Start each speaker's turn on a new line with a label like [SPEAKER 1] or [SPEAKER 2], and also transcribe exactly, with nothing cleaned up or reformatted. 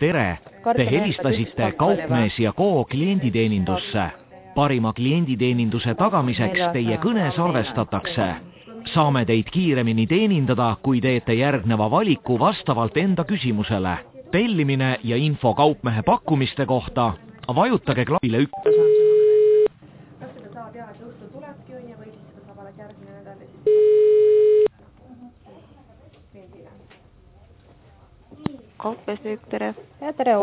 [SPEAKER 1] tere, te helistasite Kaupmees ja Ko klienditeenindusse. Parima klienditeeninduse tagamiseks teie kõne salvestatakse. Saame teid kiiremini teenindada, kui teete järgneva valiku vastavalt enda küsimusele. Tellimine ja info Kaupmehe pakkumiste kohta vajutage klapile üks.
[SPEAKER 2] Kas seda saab jah, et õhtul tulebki õnne või siis seda saab alles järgmine nädal ja siis... Kaupmees müük, tere.
[SPEAKER 3] Ja tere.